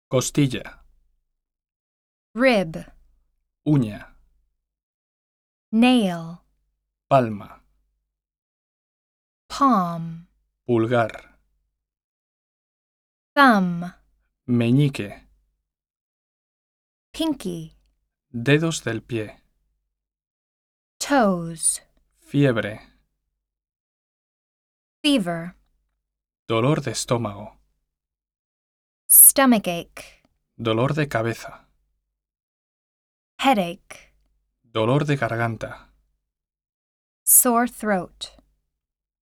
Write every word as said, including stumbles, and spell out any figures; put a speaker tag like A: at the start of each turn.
A: Costilla.
B: rib,
A: Uña.
B: nail,
A: Palma.
B: palm,
A: Pulgar.
B: thumb,
A: Meñique.
B: pinky,
A: Dedos del pie.
B: toes,
A: Fiebre.
B: fever,
A: Dolor de estómago.
B: stomachache,
A: Dolor de cabeza.
B: headache,
A: Dolor de garganta.
B: sore throat.